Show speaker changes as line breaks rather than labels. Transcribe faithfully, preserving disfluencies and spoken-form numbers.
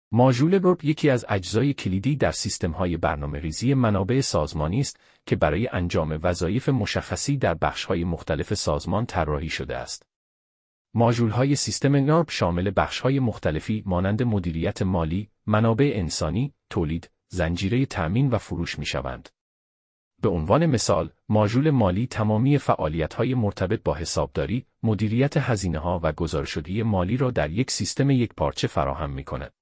ماژول رب یکی از اجزای کلیدی در سیستم‌های برنامه‌ریزی منابع سازمانی است که برای انجام وظایف مشخصی در بخش‌های مختلف سازمان طراحی شده است. ماژول‌های سیستم نرب شامل بخش‌های مختلفی مانند مدیریت مالی، منابع انسانی، تولید، زنجیره تأمین و فروش می‌شوند. به عنوان مثال، ماژول مالی تمامی فعالیت‌های مرتبط با حسابداری، مدیریت هزینه‌ها و گزارش‌دهی مالی را در یک سیستم یکپارچه فراهم می‌کند.